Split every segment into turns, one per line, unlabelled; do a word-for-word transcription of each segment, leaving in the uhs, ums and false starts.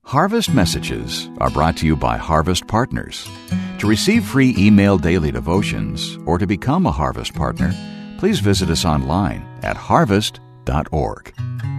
Harvest Messages are brought to you by Harvest Partners. To receive free email daily devotions or to become a Harvest Partner, please visit us online at harvest dot org.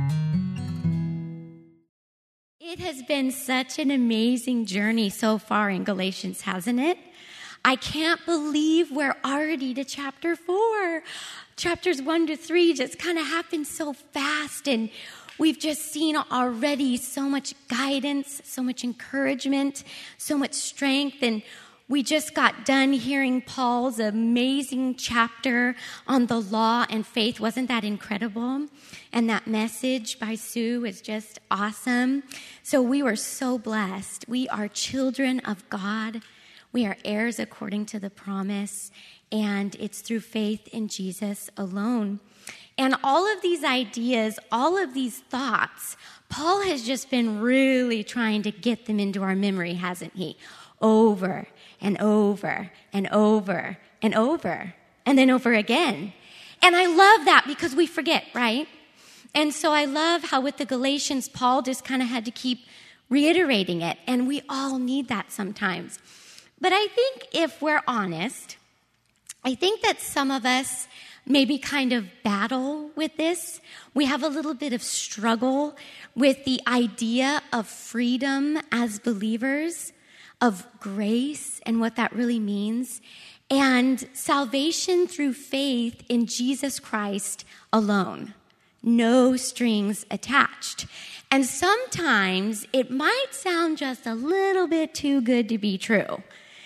It has been such an amazing journey so far in Galatians, hasn't it? I can't believe we're already to chapter four. Chapters one to three just kind of happened so fast, and we've just seen already so much guidance, so much encouragement, so much strength, and we just got done hearing Paul's amazing chapter on the law and faith. Wasn't that incredible? And that message by Sue is just awesome. So we were so blessed. We are children of God. We are heirs according to the promise, and it's through faith in Jesus alone. And all of these ideas, all of these thoughts, Paul has just been really trying to get them into our memory, hasn't he? Over and over and over and over and then over again. And I love that because we forget, right? And so I love how with the Galatians, Paul just kind of had to keep reiterating it. And we all need that sometimes. But I think if we're honest, I think that some of us maybe kind of battle with this. We have a little bit of struggle with the idea of freedom as believers, of grace and what that really means, and salvation through faith in Jesus Christ alone. No strings attached. And sometimes it might sound just a little bit too good to be true.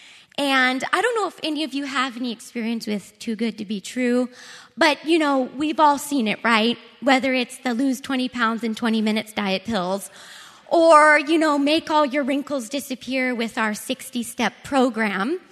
And I don't know if any of you have any experience with too good to be true, but, you know, we've all seen it, right? Whether it's the lose twenty pounds in twenty minutes diet pills, or, you know, make all your wrinkles disappear with our sixty-step program,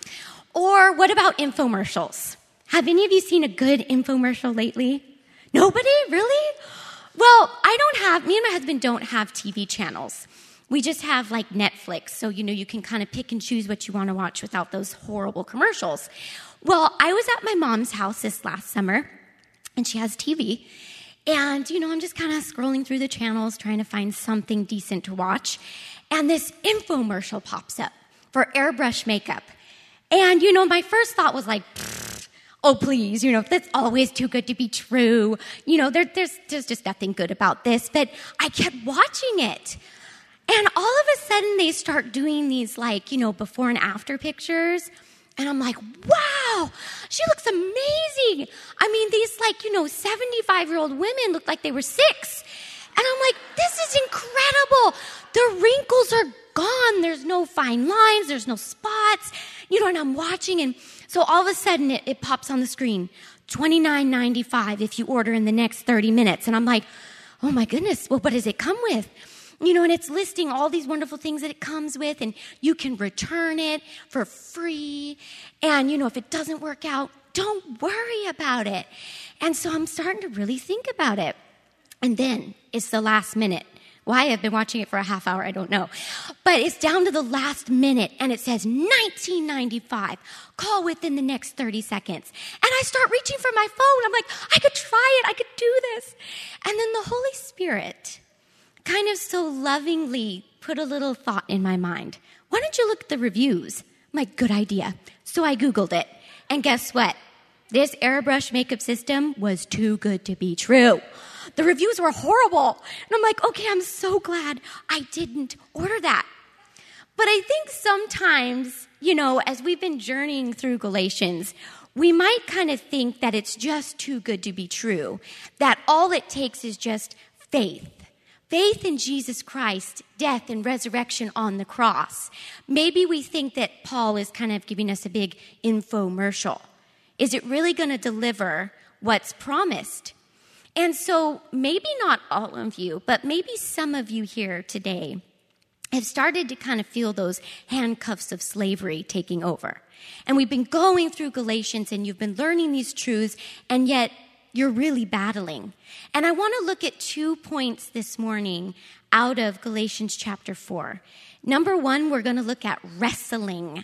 or what about infomercials? Have any of you seen a good infomercial lately? Nobody? Really? Well, I don't have, me and my husband don't have T V channels. We just have like Netflix, so, you know, you can kind of pick and choose what you want to watch without those horrible commercials. Well, I was at my mom's house this last summer, and she has T V, and, you know, I'm just kind of scrolling through the channels trying to find something decent to watch, and this infomercial pops up for airbrush makeup. And, you know, my first thought was like, oh, please, you know, that's always too good to be true. You know, there, there's, there's just nothing good about this, but I kept watching it. And all of a sudden, they start doing these, like, you know, before and after pictures. And I'm like, wow, she looks amazing. I mean, these, like, you know, seventy-five-year-old women look like they were six. And I'm like, this is incredible. The wrinkles are gone. There's no fine lines. There's no spots. You know, and I'm watching. And so all of a sudden, it, it pops on the screen, twenty-nine ninety-five if you order in the next thirty minutes. And I'm like, oh, my goodness, well, what does it come with? You know, and it's listing all these wonderful things that it comes with, and you can return it for free. And, you know, if it doesn't work out, don't worry about it. And so I'm starting to really think about it. And then it's the last minute. Why I've been watching it for a half hour, I don't know. But it's down to the last minute, and it says nineteen ninety-five. Call within the next thirty seconds. And I start reaching for my phone. I'm like, I could try it. I could do this. And then the Holy Spirit kind of so lovingly put a little thought in my mind. Why don't you look at the reviews? My good idea. So I Googled it. And guess what? This airbrush makeup system was too good to be true. The reviews were horrible. And I'm like, okay, I'm so glad I didn't order that. But I think sometimes, you know, as we've been journeying through Galatians, we might kind of think that it's just too good to be true, that all it takes is just faith. Faith in Jesus Christ, death and resurrection on the cross. Maybe we think that Paul is kind of giving us a big infomercial. Is it really going to deliver what's promised? And so maybe not all of you, but maybe some of you here today have started to kind of feel those handcuffs of slavery taking over. And we've been going through Galatians, and you've been learning these truths, and yet you're really battling. And I want to look at two points this morning out of Galatians chapter four. Number one, we're going to look at wrestling.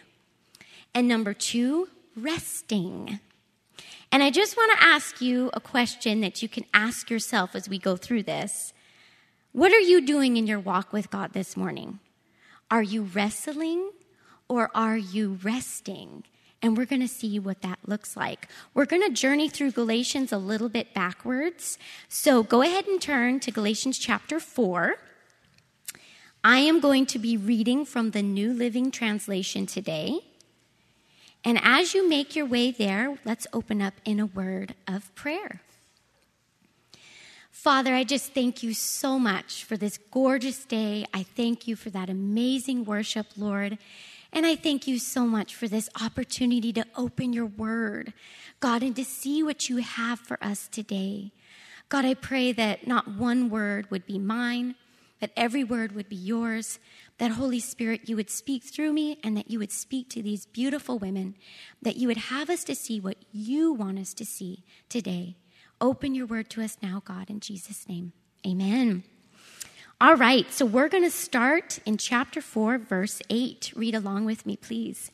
And number two, resting. And I just want to ask you a question that you can ask yourself as we go through this. What are you doing in your walk with God this morning? Are you wrestling or are you resting? And we're going to see what that looks like. We're going to journey through Galatians a little bit backwards. So go ahead and turn to Galatians chapter four. I am going to be reading from the New Living Translation today. And as you make your way there, let's open up in a word of prayer. Father, I just thank you so much for this gorgeous day. I thank you for that amazing worship, Lord. And I thank you so much for this opportunity to open your word, God, and to see what you have for us today. God, I pray that not one word would be mine, that every word would be yours, that Holy Spirit, you would speak through me and that you would speak to these beautiful women, that you would have us to see what you want us to see today. Open your word to us now, God, in Jesus' name. Amen. All right, so we're going to start in chapter four, verse eight. Read along with me, please.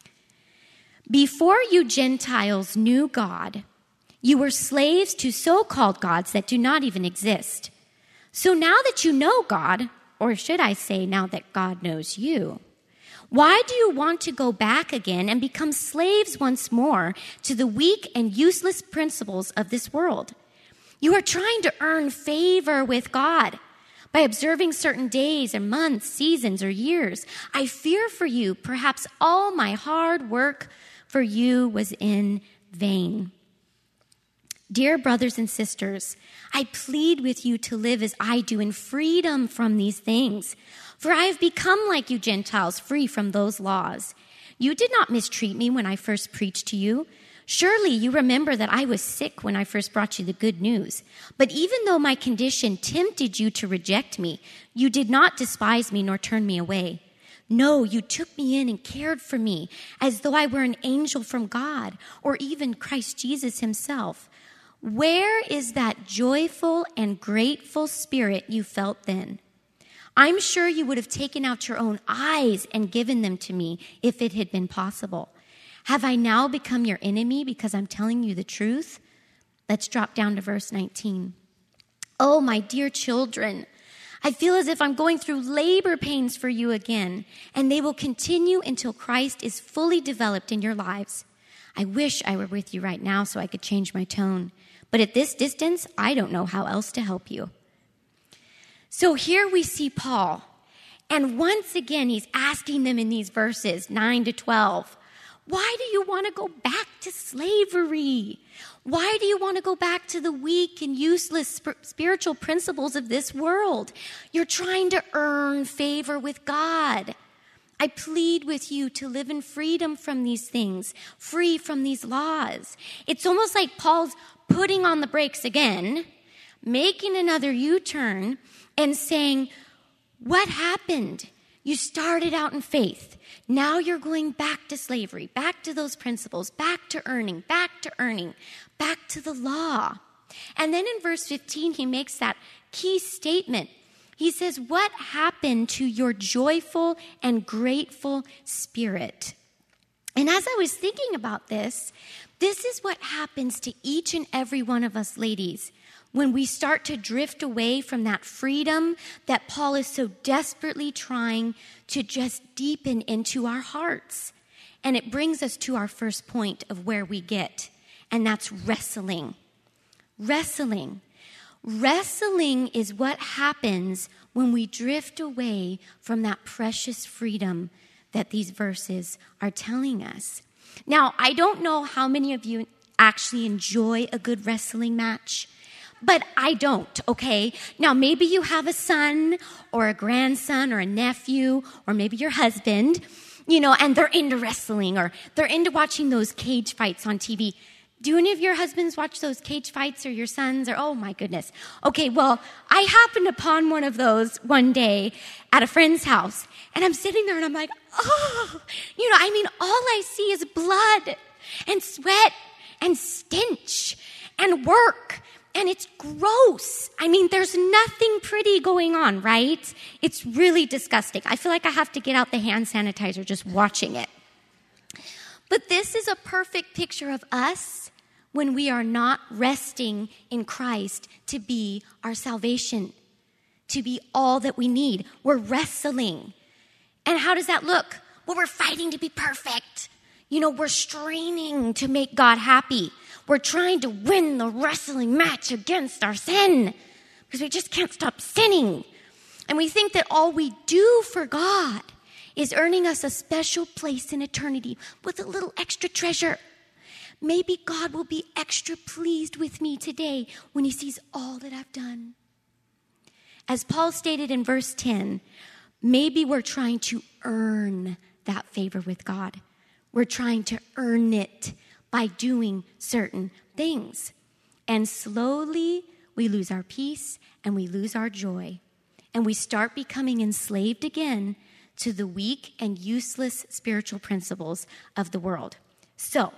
Before you Gentiles knew God, you were slaves to so-called gods that do not even exist. So now that you know God, or should I say now that God knows you, why do you want to go back again and become slaves once more to the weak and useless principles of this world? You are trying to earn favor with God by observing certain days or months, seasons, or years. I fear for you, perhaps all my hard work for you was in vain. Dear brothers and sisters, I plead with you to live as I do in freedom from these things. For I have become like you Gentiles, free from those laws. You did not mistreat me when I first preached to you. Surely you remember that I was sick when I first brought you the good news. But even though my condition tempted you to reject me, you did not despise me nor turn me away. No, you took me in and cared for me as though I were an angel from God or even Christ Jesus himself. Where is that joyful and grateful spirit you felt then? I'm sure you would have taken out your own eyes and given them to me if it had been possible. Have I now become your enemy because I'm telling you the truth? Let's drop down to verse nineteen. Oh, my dear children, I feel as if I'm going through labor pains for you again, and they will continue until Christ is fully developed in your lives. I wish I were with you right now so I could change my tone. But at this distance, I don't know how else to help you. So here we see Paul. And once again, he's asking them in these verses, nine to twelve, why do you want to go back to slavery? Why do you want to go back to the weak and useless sp- spiritual principles of this world? You're trying to earn favor with God. I plead with you to live in freedom from these things, free from these laws. It's almost like Paul's putting on the brakes again, making another U-turn, and saying, what happened? You started out in faith. Now you're going back to slavery, back to those principles, back to earning, back to earning, back to the law. And then in verse fifteen, he makes that key statement. He says, what happened to your joyful and grateful spirit? And as I was thinking about this, this is what happens to each and every one of us ladies when we start to drift away from that freedom that Paul is so desperately trying to just deepen into our hearts. And it brings us to our first point of where we get, and that's wrestling. Wrestling. Wrestling is what happens when we drift away from that precious freedom that these verses are telling us. Now, I don't know how many of you actually enjoy a good wrestling match, but I don't, okay? Now, maybe you have a son or a grandson or a nephew or maybe your husband, you know, and they're into wrestling or they're into watching those cage fights on T V. Do any of your husbands watch those cage fights or your sons? Or oh my goodness. Okay, well, I happened upon one of those one day at a friend's house. And I'm sitting there and I'm like, oh, you know, I mean, all I see is blood and sweat and stench and work. And it's gross. I mean, there's nothing pretty going on, right? It's really disgusting. I feel like I have to get out the hand sanitizer just watching it. But this is a perfect picture of us when we are not resting in Christ to be our salvation, to be all that we need. We're wrestling. And how does that look? Well, we're fighting to be perfect. You know, we're straining to make God happy. We're trying to win the wrestling match against our sin because we just can't stop sinning. And we think that all we do for God is earning us a special place in eternity with a little extra treasure. Maybe God will be extra pleased with me today when he sees all that I've done. As Paul stated in verse ten, maybe we're trying to earn that favor with God. We're trying to earn it by doing certain things. And slowly we lose our peace and we lose our joy. And we start becoming enslaved again to the weak and useless spiritual principles of the world. So,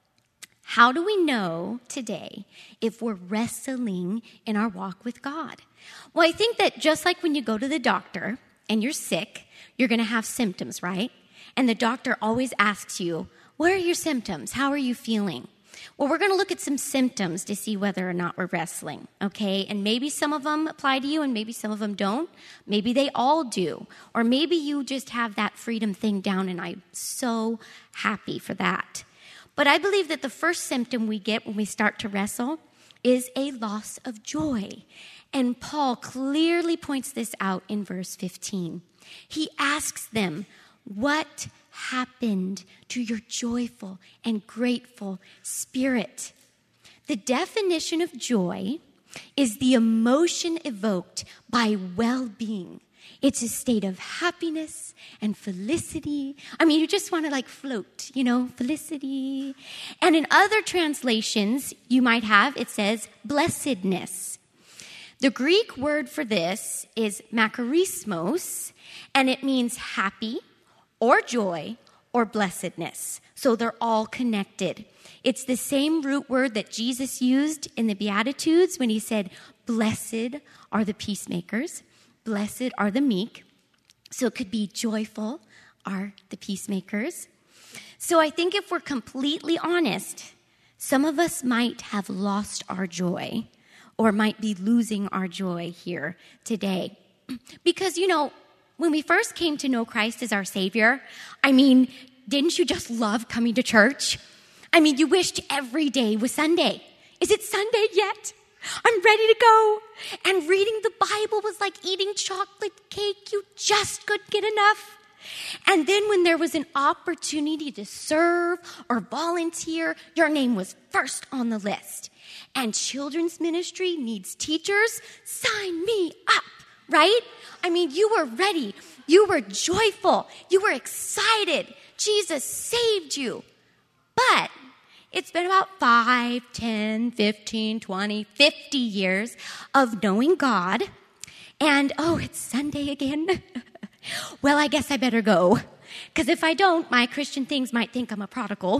how do we know today if we're wrestling in our walk with God? Well, I think that just like when you go to the doctor and you're sick, you're going to have symptoms, right? And the doctor always asks you, what are your symptoms? How are you feeling? Well, we're going to look at some symptoms to see whether or not we're wrestling, okay? And maybe some of them apply to you and maybe some of them don't. Maybe they all do. Or maybe you just have that freedom thing down, and I'm so happy for that. But I believe that the first symptom we get when we start to wrestle is a loss of joy. And Paul clearly points this out in verse fifteen. He asks them, what happened to your joyful and grateful spirit? The definition of joy is the emotion evoked by well-being. It's a state of happiness and felicity. I mean, you just want to like float, you know, felicity. And in other translations you might have, it says blessedness. The Greek word for this is makarismos, and it means happy or joy or blessedness. So they're all connected. It's the same root word that Jesus used in the Beatitudes when he said, blessed are the peacemakers. Blessed are the meek. So it could be joyful are the peacemakers. So I think if we're completely honest, some of us might have lost our joy or might be losing our joy here today. Because, you know, when we first came to know Christ as our Savior, I mean, didn't you just love coming to church? I mean, you wished every day was Sunday. Is it Sunday yet? I'm ready to go. And reading the Bible was like eating chocolate cake. You just couldn't get enough. And then when there was an opportunity to serve or volunteer, your name was first on the list. And children's ministry needs teachers. Sign me up, right? I mean, you were ready. You were joyful. You were excited. Jesus saved you. But it's been about five, ten, fifteen, twenty, fifty years of knowing God. And, oh, it's Sunday again. Well, I guess I better go. Because if I don't, my Christian things might think I'm a prodigal.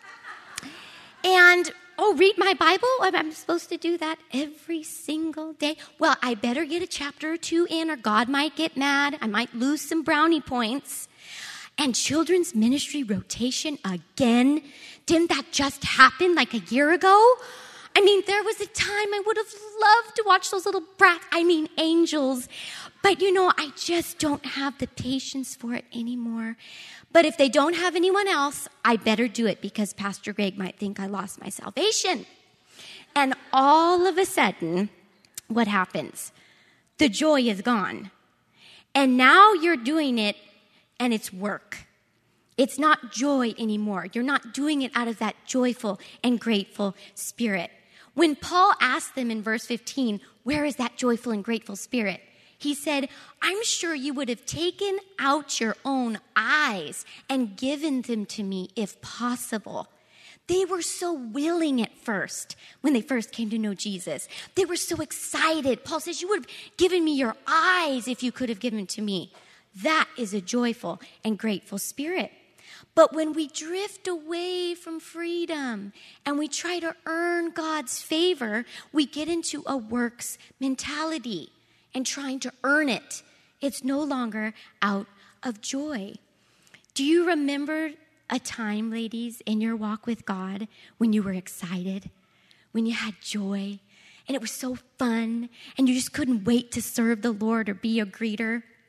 And, oh, read my Bible? I'm supposed to do that every single day. Well, I better get a chapter or two in or God might get mad. I might lose some brownie points. And children's ministry rotation again. Didn't that just happen like a year ago? I mean, there was a time I would have loved to watch those little brats, I mean angels. But, you know, I just don't have the patience for it anymore. But if they don't have anyone else, I better do it because Pastor Greg might think I lost my salvation. And all of a sudden, what happens? The joy is gone. And now you're doing it and it's work. It's not joy anymore. You're not doing it out of that joyful and grateful spirit. When Paul asked them in verse fifteen, where is that joyful and grateful spirit? He said, I'm sure you would have taken out your own eyes and given them to me if possible. They were so willing at first when they first came to know Jesus. They were so excited. Paul says, you would have given me your eyes if you could have given to me. That is a joyful and grateful spirit. But when we drift away from freedom and we try to earn God's favor, we get into a works mentality and trying to earn it. It's no longer out of joy. Do you remember a time, ladies, in your walk with God when you were excited, when you had joy, and it was so fun, and you just couldn't wait to serve the Lord or be a greeter?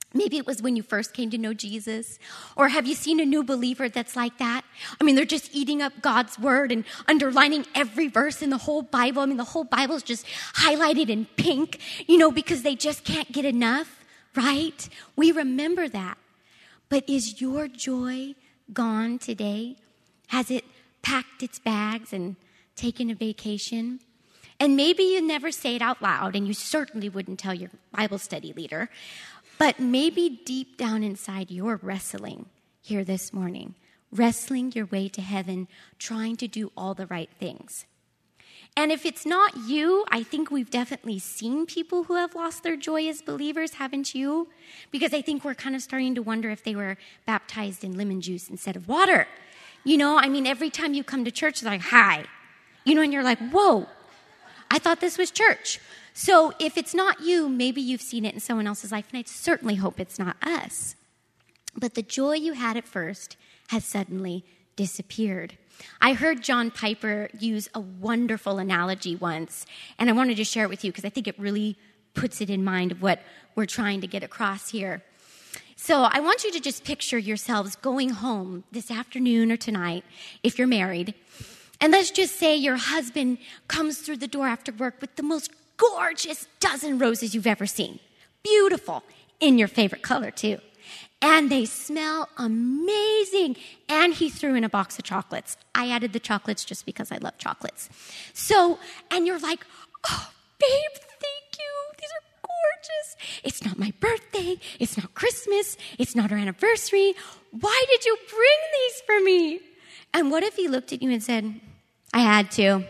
Maybe it was when you first came to know Jesus. Or have you seen a new believer that's like that? I mean, they're just eating up God's word and underlining every verse in the whole Bible. I mean, the whole Bible is just highlighted in pink, you know, because they just can't get enough, right? We remember that. But is your joy gone today? Has it packed its bags and taken a vacation? And maybe you never say it out loud, and you certainly wouldn't tell your Bible study leader. But maybe deep down inside, you're wrestling here this morning, wrestling your way to heaven, trying to do all the right things. And if it's not you, I think we've definitely seen people who have lost their joy as believers, haven't you? Because I think we're kind of starting to wonder if they were baptized in lemon juice instead of water. You know, I mean, every time you come to church, they're like, hi. You know, and you're like, whoa, I thought this was church. So if it's not you, maybe you've seen it in someone else's life, and I certainly hope it's not us. But the joy you had at first has suddenly disappeared. I heard John Piper use a wonderful analogy once, and I wanted to share it with you because I think it really puts it in mind of what we're trying to get across here. So I want you to just picture yourselves going home this afternoon or tonight, if you're married, and let's just say your husband comes through the door after work with the most gorgeous dozen roses you've ever seen. Beautiful, in your favorite color too. And they smell amazing. And he threw in a box of chocolates. I added the chocolates just because I love chocolates. So, and you're like, oh, babe, thank you. These are gorgeous. It's not my birthday. It's not Christmas. It's not our anniversary. Why did you bring these for me? And what if he looked at you and said, I had to.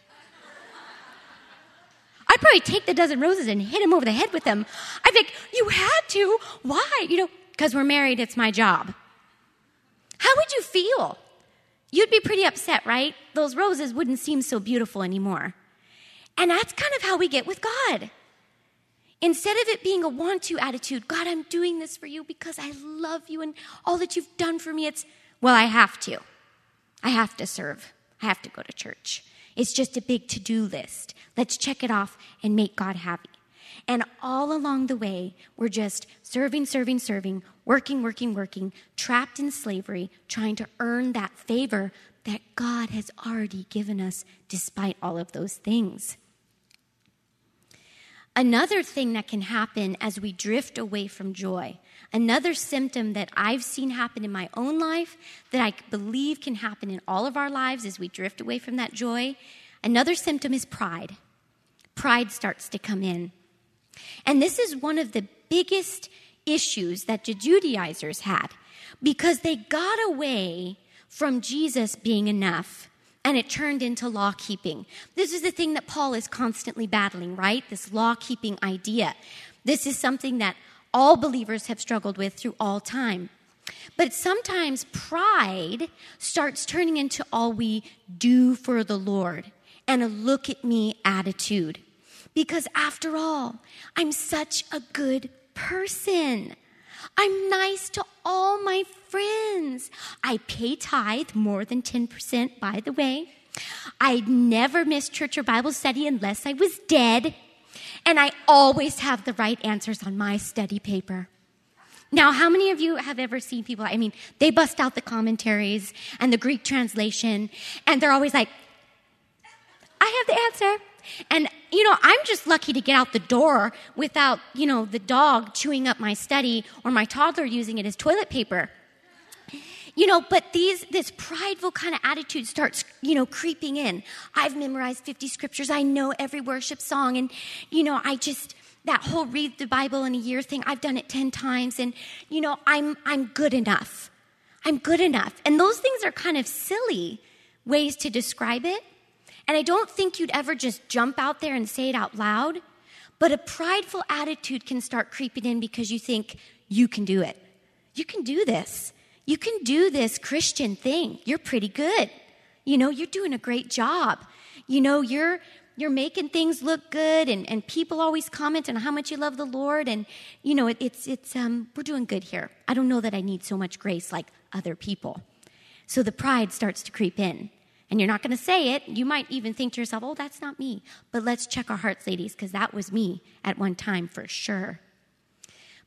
I'd probably take the dozen roses and hit him over the head with them. I'd be like, you had to? Why? You know, because we're married, it's my job. How would you feel? You'd be pretty upset, right? Those roses wouldn't seem so beautiful anymore. And that's kind of how we get with God. Instead of it being a want-to attitude, God, I'm doing this for you because I love you and all that you've done for me, it's, well, I have to. I have to serve. I have to go to church. It's just a big to-do list. Let's check it off and make God happy. And all along the way, we're just serving, serving, serving, working, working, working, trapped in slavery, trying to earn that favor that God has already given us despite all of those things. Another thing that can happen as we drift away from joy, another symptom that I've seen happen in my own life, that I believe can happen in all of our lives as we drift away from that joy, another symptom is pride. Pride starts to come in. And this is one of the biggest issues that the Judaizers had, because they got away from Jesus being enough, and it turned into law-keeping. This is the thing that Paul is constantly battling, right? This law-keeping idea. This is something that all believers have struggled with through all time. But sometimes pride starts turning into all we do for the Lord and a look-at-me attitude. Because after all, I'm such a good person. I'm nice to all my friends. I pay tithe more than ten percent, by the way. I'd never miss church or Bible study unless I was dead. And I always have the right answers on my study paper. Now, how many of you have ever seen people, I mean, they bust out the commentaries and the Greek translation, and they're always like, I have the answer. And, you know, I'm just lucky to get out the door without, you know, the dog chewing up my study or my toddler using it as toilet paper. You know, but these this prideful kind of attitude starts, you know, creeping in. I've memorized fifty scriptures. I know every worship song. And, you know, I just, that whole read the Bible in a year thing, I've done it ten times. And, you know, I'm I'm good enough. I'm good enough. And those things are kind of silly ways to describe it. And I don't think you'd ever just jump out there and say it out loud. But a prideful attitude can start creeping in because you think you can do it. You can do this. You can do this Christian thing. You're pretty good. You know, you're doing a great job. You know, you're you're making things look good, and, and people always comment on how much you love the Lord. And, you know, it, it's, it's um, we're doing good here. I don't know that I need so much grace like other people. So the pride starts to creep in. And you're not going to say it. You might even think to yourself, oh, that's not me. But let's check our hearts, ladies, because that was me at one time for sure.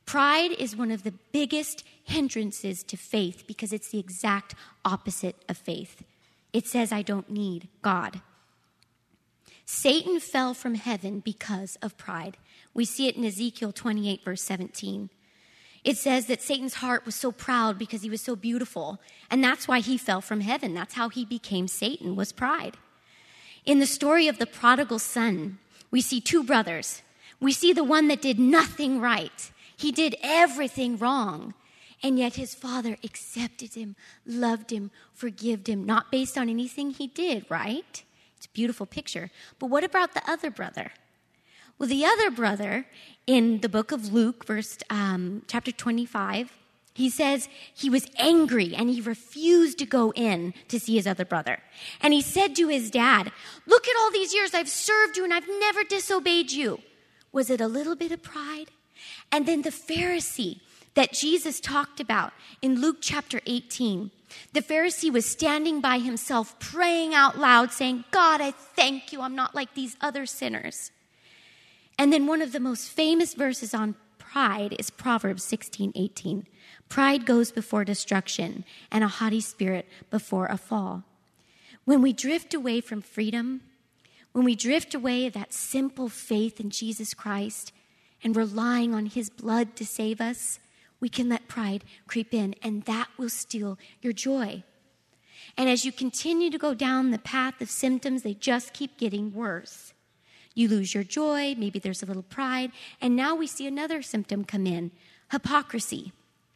Pride is one of the biggest hindrances to faith because it's the exact opposite of faith. It says, I don't need God. Satan fell from heaven because of pride. We see it in Ezekiel twenty-eight, verse seventeen. It says that Satan's heart was so proud because he was so beautiful, and that's why he fell from heaven. That's how he became Satan, was pride. In the story of the prodigal son, we see two brothers. We see the one that did nothing right. He did everything wrong, and yet his father accepted him, loved him, forgave him, not based on anything he did, right? It's a beautiful picture. But what about the other brother? Well, the other brother, in the book of Luke, verse um, chapter twenty-five, he says he was angry and he refused to go in to see his other brother. And he said to his dad, look at all these years I've served you and I've never disobeyed you. Was it a little bit of pride? And then the Pharisee that Jesus talked about in Luke chapter eighteen. The Pharisee was standing by himself, praying out loud, saying, God, I thank you. I'm not like these other sinners. And then one of the most famous verses on pride is Proverbs sixteen eighteen. Pride goes before destruction, and a haughty spirit before a fall. When we drift away from freedom, when we drift away that simple faith in Jesus Christ and relying on his blood to save us, we can let pride creep in, and that will steal your joy. And as you continue to go down the path of symptoms, they just keep getting worse. You lose your joy, maybe there's a little pride, and now we see another symptom come in, hypocrisy.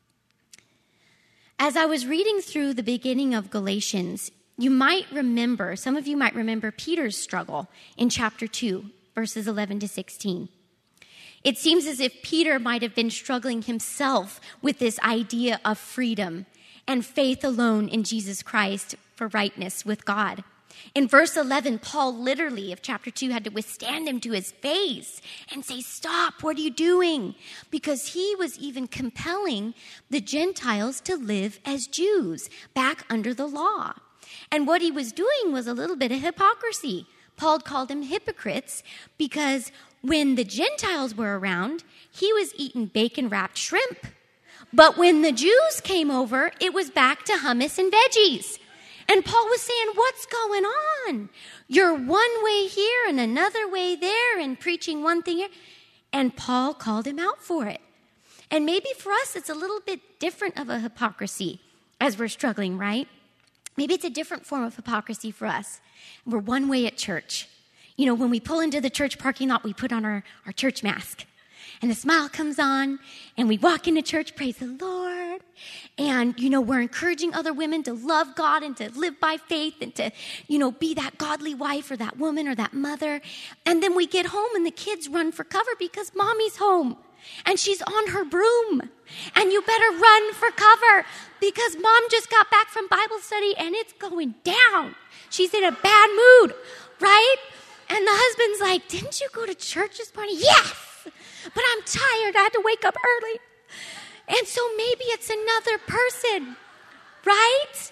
As I was reading through the beginning of Galatians, you might remember, some of you might remember Peter's struggle in chapter two, verses eleven to sixteen. It seems as if Peter might have been struggling himself with this idea of freedom and faith alone in Jesus Christ for rightness with God. In verse eleven, Paul literally, of chapter two, had to withstand him to his face and say, stop, what are you doing? Because he was even compelling the Gentiles to live as Jews back under the law. And what he was doing was a little bit of hypocrisy. Paul called them hypocrites because when the Gentiles were around, he was eating bacon-wrapped shrimp. But when the Jews came over, it was back to hummus and veggies. And Paul was saying, what's going on? You're one way here and another way there and preaching one thing here. And Paul called him out for it. And maybe for us, it's a little bit different of a hypocrisy as we're struggling, right? Maybe it's a different form of hypocrisy for us. We're one way at church. You know, when we pull into the church parking lot, we put on our, our church mask. And the smile comes on, and we walk into church, praise the Lord. And, you know, we're encouraging other women to love God and to live by faith and to, you know, be that godly wife or that woman or that mother. And then we get home, and the kids run for cover because mommy's home. And she's on her broom. And you better run for cover because mom just got back from Bible study, and it's going down. She's in a bad mood, right? And the husband's like, didn't you go to church this morning? Yes, but I'm tired. I had to wake up early. And so maybe it's another person, right?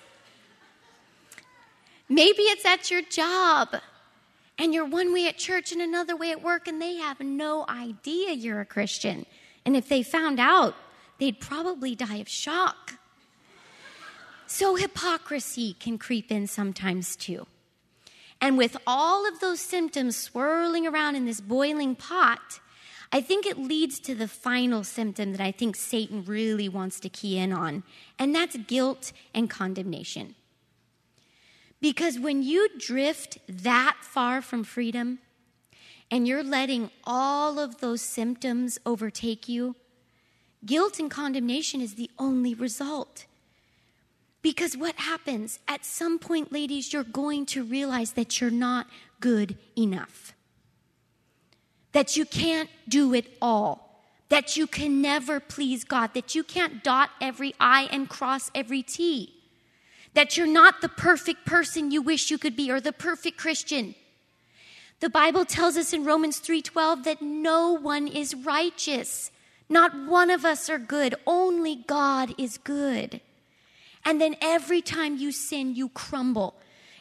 Maybe it's at your job, and you're one way at church and another way at work, and they have no idea you're a Christian. And if they found out, they'd probably die of shock. So hypocrisy can creep in sometimes too. And with all of those symptoms swirling around in this boiling pot, I think it leads to the final symptom that I think Satan really wants to key in on, and that's guilt and condemnation. Because when you drift that far from freedom and you're letting all of those symptoms overtake you, guilt and condemnation is the only result. Because what happens? At some point, ladies, you're going to realize that you're not good enough. That you can't do it all. That you can never please God. That you can't dot every I and cross every T. That you're not the perfect person you wish you could be or the perfect Christian. The Bible tells us in Romans three twelve that no one is righteous. Not one of us are good. Only God is good. And then every time you sin, you crumble.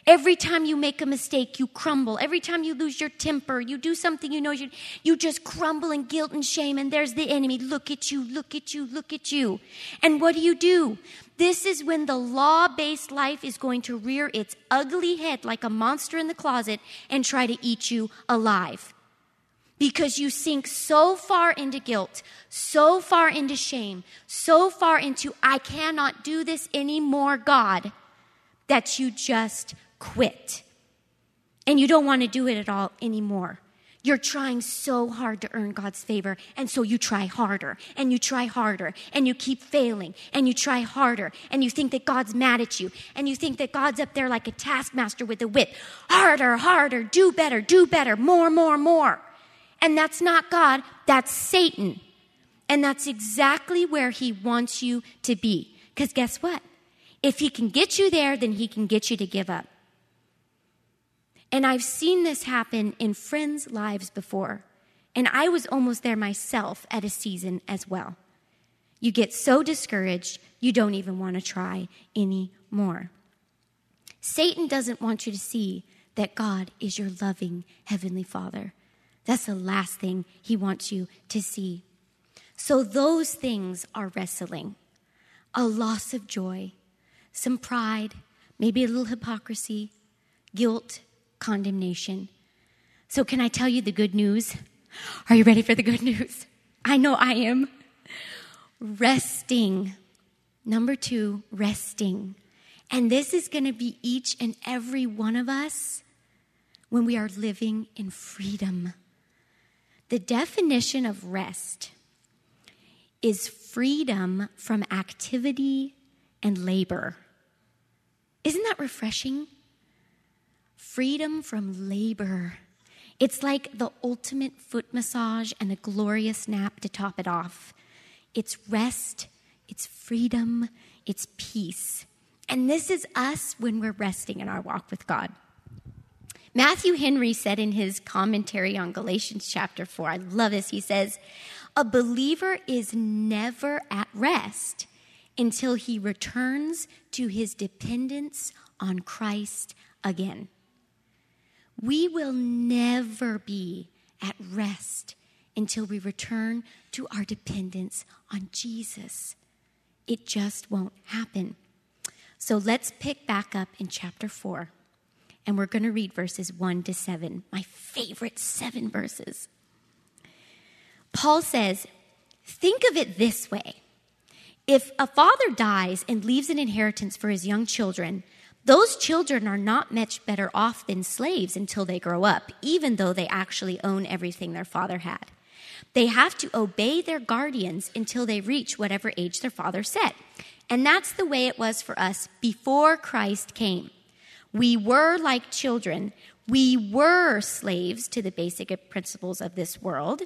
Every time you make a mistake, you crumble. Every time you lose your temper, you do something you know you you just crumble in guilt and shame, and there's the enemy. Look at you, look at you, look at you. And what do you do? This is when the law-based life is going to rear its ugly head like a monster in the closet and try to eat you alive. Because you sink so far into guilt, so far into shame, so far into, I cannot do this anymore, God, that you just quit. And you don't want to do it at all anymore. You're trying so hard to earn God's favor, and so you try harder, and you try harder, and you keep failing, and you try harder, and you think that God's mad at you, and you think that God's up there like a taskmaster with a whip. Harder, harder, do better, do better, more, more, more. And that's not God, that's Satan. And that's exactly where he wants you to be. Because guess what? If he can get you there, then he can get you to give up. And I've seen this happen in friends' lives before. And I was almost there myself at a season as well. You get so discouraged, you don't even want to try anymore. Satan doesn't want you to see that God is your loving Heavenly Father. That's the last thing he wants you to see. So those things are wrestling. A loss of joy, some pride, maybe a little hypocrisy, guilt, condemnation. So can I tell you the good news? Are you ready for the good news? I know I am. Resting. Number two, resting. And this is going to be each and every one of us when we are living in freedom. The definition of rest is freedom from activity and labor. Isn't that refreshing? Freedom from labor. It's like the ultimate foot massage and a glorious nap to top it off. It's rest, it's freedom, it's peace. And this is us when we're resting in our walk with God. Matthew Henry said in his commentary on Galatians chapter four, I love this, he says, a believer is never at rest until he returns to his dependence on Christ again. We will never be at rest until we return to our dependence on Jesus. It just won't happen. So let's pick back up in chapter four. And we're going to read verses one to seven, my favorite seven verses. Paul says, think of it this way. If a father dies and leaves an inheritance for his young children, those children are not much better off than slaves until they grow up, even though they actually own everything their father had. They have to obey their guardians until they reach whatever age their father set. And that's the way it was for us before Christ came. We were like children. We were slaves to the basic principles of this world.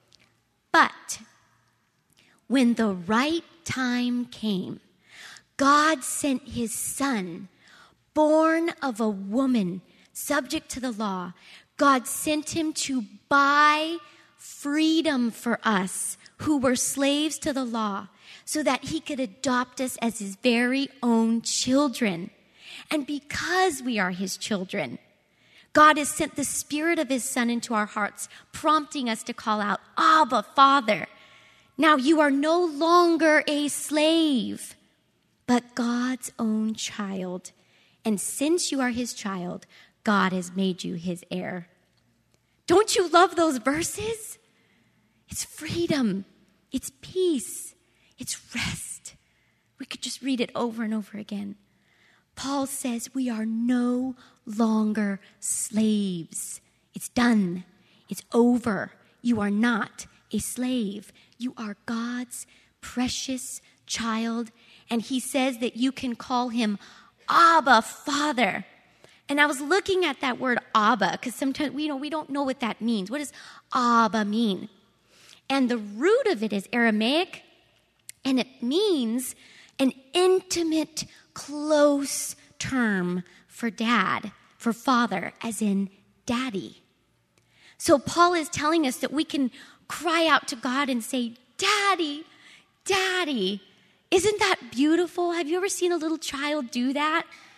But when the right time came, God sent his son, born of a woman, subject to the law. God sent him to buy freedom for us who were slaves to the law so that he could adopt us as his very own children. And because we are his children, God has sent the Spirit of his Son into our hearts, prompting us to call out, Abba, Father. Now you are no longer a slave, but God's own child. And since you are his child, God has made you his heir. Don't you love those verses? It's freedom. It's peace. It's rest. We could just read it over and over again. Paul says we are no longer slaves. It's done. It's over. You are not a slave. You are God's precious child. And he says that you can call him Abba, Father. And I was looking at that word Abba because sometimes we, you know, we don't know what that means. What does Abba mean? And the root of it is Aramaic, and it means an intimate, close term for dad, for father, as in daddy. So Paul is telling us that we can cry out to God and say, Daddy, Daddy. Isn't that beautiful? Have you ever seen a little child do that?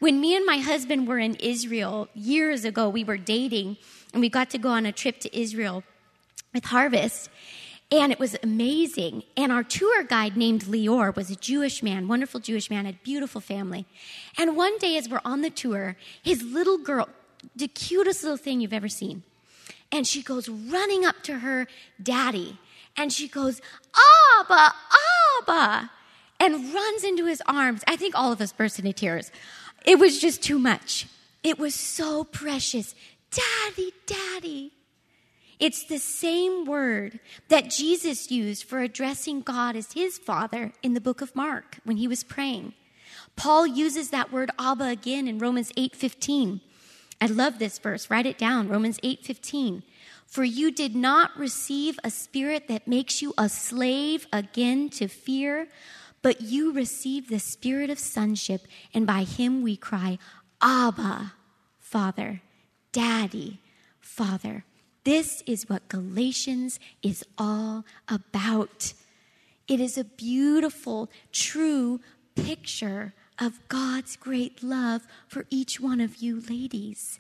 When me and my husband were in Israel years ago, we were dating, and we got to go on a trip to Israel with Harvest, and it was amazing. And our tour guide named Lior was a Jewish man, wonderful Jewish man, had a beautiful family. And one day as we're on the tour, his little girl, the cutest little thing you've ever seen, and she goes running up to her daddy, and she goes, Abba, Abba, and runs into his arms. I think all of us burst into tears. It was just too much. It was so precious. Daddy, Daddy. It's the same word that Jesus used for addressing God as his Father in the book of Mark when he was praying. Paul uses that word Abba again in Romans eight fifteen. I love this verse. Write it down, Romans eight fifteen. For you did not receive a spirit that makes you a slave again to fear, but you received the spirit of sonship, and by him we cry, Abba, Father, Daddy, Father. This is what Galatians is all about. It is a beautiful, true picture of God's great love for each one of you ladies.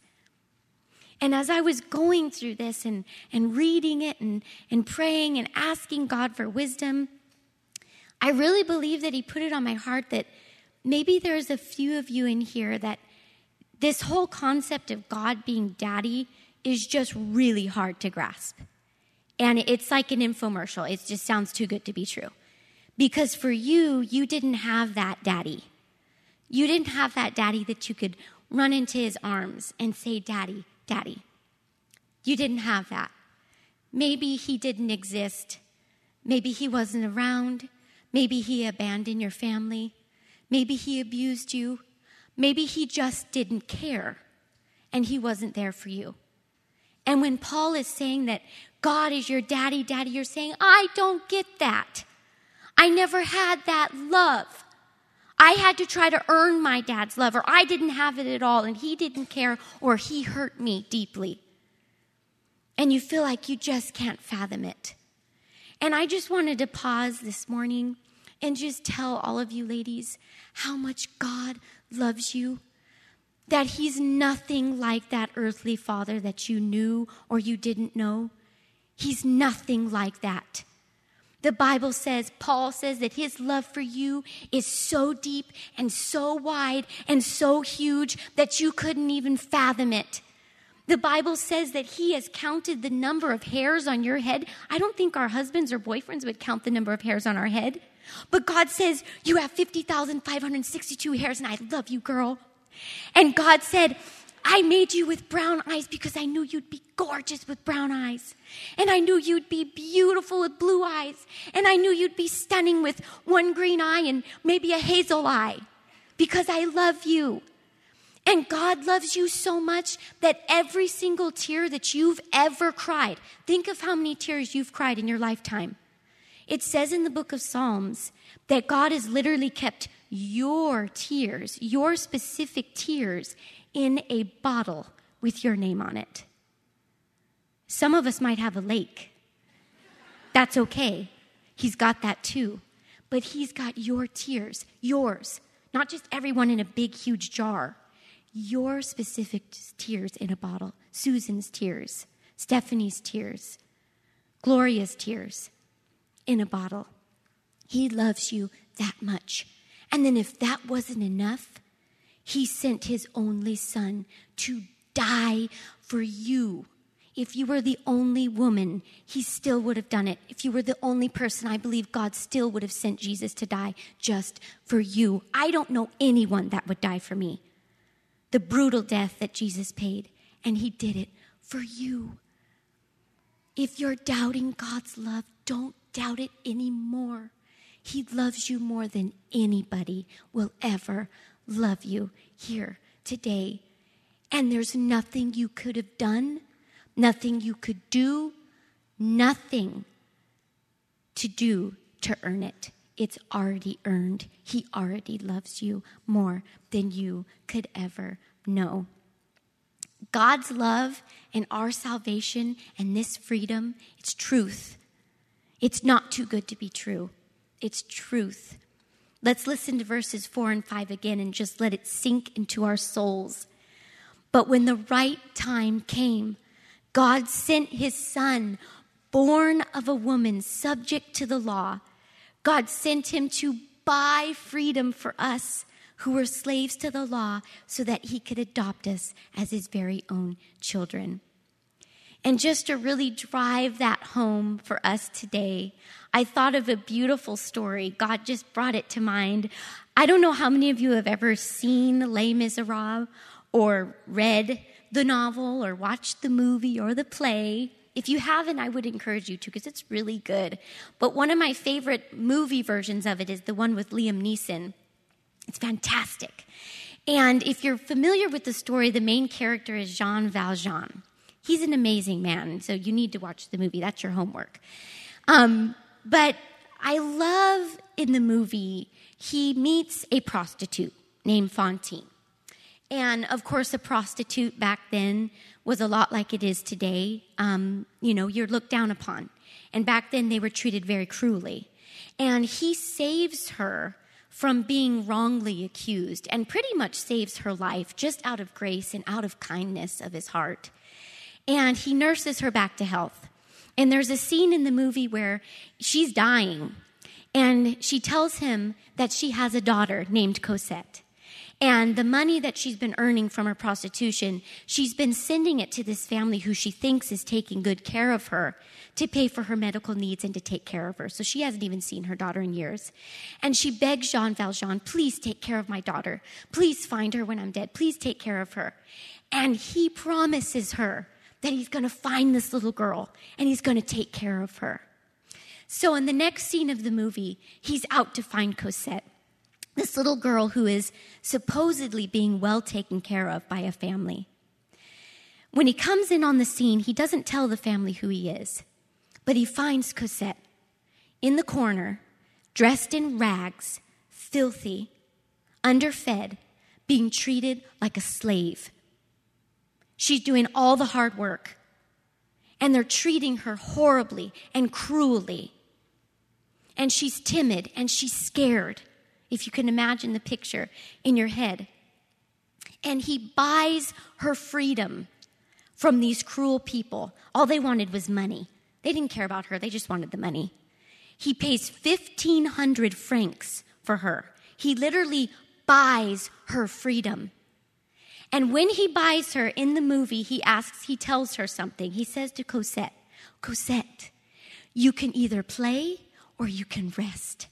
And as I was going through this and, and reading it and, and praying and asking God for wisdom, I really believe that he put it on my heart that maybe there's a few of you in here that this whole concept of God being daddy is just really hard to grasp. And it's like an infomercial. It just sounds too good to be true. Because for you, you didn't have that daddy. You didn't have that daddy that you could run into his arms and say, Daddy, Daddy. You didn't have that. Maybe he didn't exist. Maybe he wasn't around. Maybe he abandoned your family. Maybe he abused you. Maybe he just didn't care and he wasn't there for you. And when Paul is saying that God is your daddy, daddy, you're saying, I don't get that. I never had that love. I had to try to earn my dad's love, or I didn't have it at all, and he didn't care, or he hurt me deeply. And you feel like you just can't fathom it. And I just wanted to pause this morning and just tell all of you ladies how much God loves you, that he's nothing like that earthly father that you knew or you didn't know. He's nothing like that. The Bible says, Paul says that his love for you is so deep and so wide and so huge that you couldn't even fathom it. The Bible says that he has counted the number of hairs on your head. I don't think our husbands or boyfriends would count the number of hairs on our head. But God says, you have fifty thousand five hundred sixty-two hairs, and I love you, girl. And God said, I made you with brown eyes because I knew you'd be gorgeous with brown eyes. And I knew you'd be beautiful with blue eyes. And I knew you'd be stunning with one green eye and maybe a hazel eye because I love you. And God loves you so much that every single tear that you've ever cried, think of how many tears you've cried in your lifetime. It says in the book of Psalms that God has literally kept your tears, your specific tears, in a bottle with your name on it. Some of us might have a lake. That's okay. He's got that too. But he's got your tears, yours, not just everyone in a big, huge jar. Your specific tears in a bottle. Susan's tears, Stephanie's tears, Gloria's tears in a bottle. He loves you that much. And then if that wasn't enough, he sent his only son to die for you. If you were the only woman, he still would have done it. If you were the only person, I believe God still would have sent Jesus to die just for you. I don't know anyone that would die for me. The brutal death that Jesus paid, and he did it for you. If you're doubting God's love, don't doubt it anymore. He loves you more than anybody will ever love you here today. And there's nothing you could have done, nothing you could do, nothing to do to earn it. It's already earned. He already loves you more than you could ever know. God's love and our salvation and this freedom, it's truth. It's not too good to be true. It's truth. Let's listen to verses four and five again and just let it sink into our souls. But when the right time came, God sent his son, born of a woman, subject to the law. God sent him to buy freedom for us who were slaves to the law so that he could adopt us as his very own children. And just to really drive that home for us today, I thought of a beautiful story. God just brought it to mind. I don't know how many of you have ever seen Les Miserables or read the novel or watched the movie or the play. If you haven't, I would encourage you to because it's really good. But one of my favorite movie versions of it is the one with Liam Neeson. It's fantastic. And if you're familiar with the story, the main character is Jean Valjean. He's an amazing man, so you need to watch the movie. That's your homework. Um, but I love in the movie, he meets a prostitute named Fantine. And, of course, a prostitute back then was a lot like it is today. Um, you know, you're looked down upon. And back then, they were treated very cruelly. And he saves her from being wrongly accused and pretty much saves her life just out of grace and out of kindness of his heart. And he nurses her back to health. And there's a scene in the movie where she's dying. And she tells him that she has a daughter named Cosette. And the money that she's been earning from her prostitution, she's been sending it to this family who she thinks is taking good care of her to pay for her medical needs and to take care of her. So she hasn't even seen her daughter in years. And she begs Jean Valjean, please take care of my daughter. Please find her when I'm dead. Please take care of her. And he promises her that he's going to find this little girl and he's going to take care of her. So in the next scene of the movie, he's out to find Cosette, this little girl who is supposedly being well taken care of by a family. When he comes in on the scene, he doesn't tell the family who he is, but he finds Cosette in the corner, dressed in rags, filthy, underfed, being treated like a slave. She's doing all the hard work, and they're treating her horribly and cruelly. And she's timid, and she's scared, if you can imagine the picture in your head. And he buys her freedom from these cruel people. All they wanted was money. They didn't care about her. They just wanted the money. He pays fifteen hundred francs for her. He literally buys her freedom. And when he buys her in the movie, he asks, he tells her something. He says to Cosette, Cosette, you can either play or you can rest.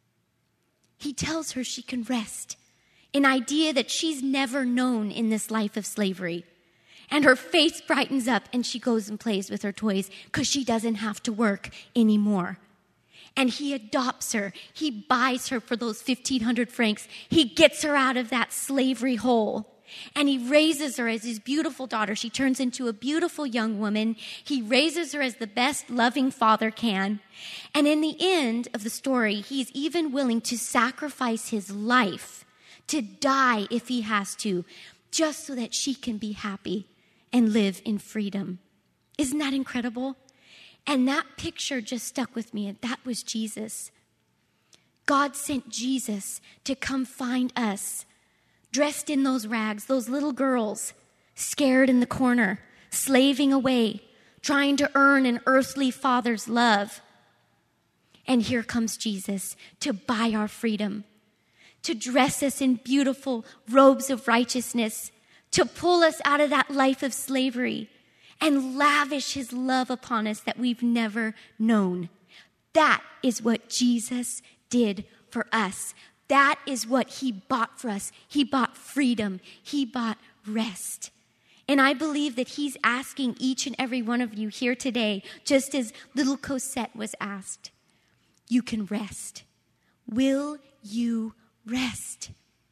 He tells her she can rest, an idea that she's never known in this life of slavery. And her face brightens up and she goes and plays with her toys because she doesn't have to work anymore. And he adopts her. He buys her for those fifteen hundred francs. He gets her out of that slavery hole. And he raises her as his beautiful daughter. She turns into a beautiful young woman. He raises her as the best loving father can. And in the end of the story, he's even willing to sacrifice his life, to die if he has to, just so that she can be happy and live in freedom. Isn't that incredible? And that picture just stuck with me, and that was Jesus. God sent Jesus to come find us, dressed in those rags, those little girls, scared in the corner, slaving away, trying to earn an earthly father's love. And here comes Jesus to buy our freedom, to dress us in beautiful robes of righteousness, to pull us out of that life of slavery and lavish his love upon us that we've never known. That is what Jesus did for us. That is what he bought for us. He bought freedom. He bought rest. And I believe that he's asking each and every one of you here today, just as little Cosette was asked, you can rest. Will you rest?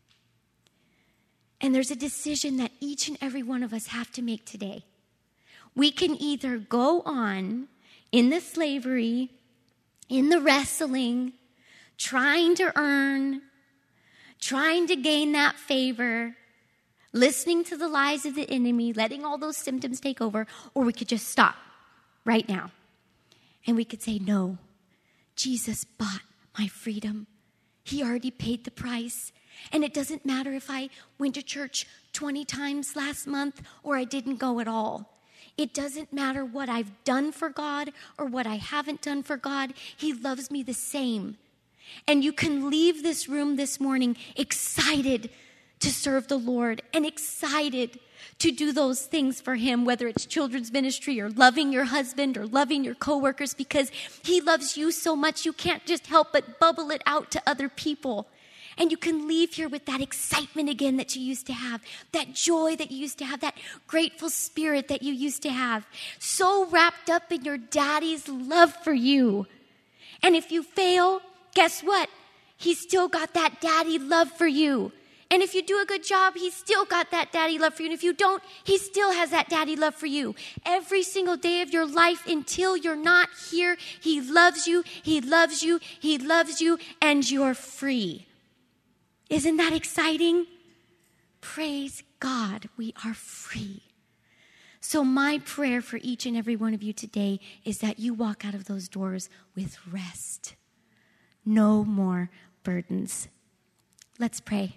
And there's a decision that each and every one of us have to make today. We can either go on in the slavery, in the wrestling, trying to earn, trying to gain that favor, listening to the lies of the enemy, letting all those symptoms take over, or we could just stop right now. And we could say, no, Jesus bought my freedom. He already paid the price. And it doesn't matter if I went to church twenty times last month or I didn't go at all. It doesn't matter what I've done for God or what I haven't done for God. He loves me the same. And you can leave this room this morning excited to serve the Lord and excited to do those things for him, whether it's children's ministry or loving your husband or loving your coworkers, because he loves you so much you can't just help but bubble it out to other people. And you can leave here with that excitement again that you used to have, that joy that you used to have, that grateful spirit that you used to have, so wrapped up in your daddy's love for you. And if you fail, guess what? He's still got that daddy love for you. And if you do a good job, he's still got that daddy love for you. And if you don't, he still has that daddy love for you. Every single day of your life until you're not here, he loves you, he loves you, he loves you, and you're free. Isn't that exciting? Praise God, we are free. So my prayer for each and every one of you today is that you walk out of those doors with rest. No more burdens. Let's pray.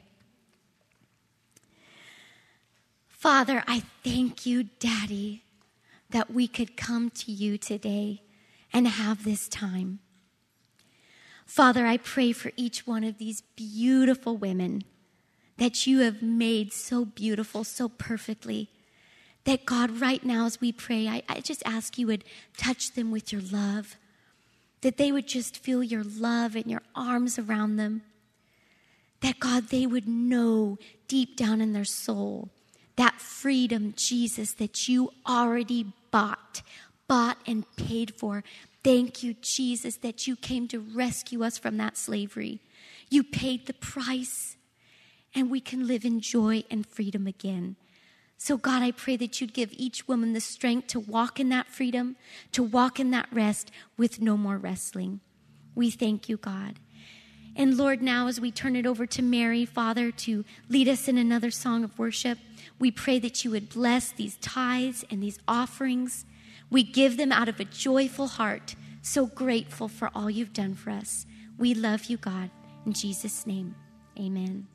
Father, I thank you, Daddy, that we could come to you today and have this time. Father, I pray for each one of these beautiful women that you have made so beautiful, so perfectly, that God, right now as we pray, I, I just ask you would touch them with your love, that they would just feel your love and your arms around them, that God, they would know deep down in their soul that freedom, Jesus, that you already bought, bought and paid for. Thank you, Jesus, that you came to rescue us from that slavery. You paid the price, and we can live in joy and freedom again. So God, I pray that you'd give each woman the strength to walk in that freedom, to walk in that rest with no more wrestling. We thank you, God. And Lord, now as we turn it over to Mary, Father, to lead us in another song of worship, we pray that you would bless these tithes and these offerings. We give them out of a joyful heart, so grateful for all you've done for us. We love you, God. In Jesus' name, amen.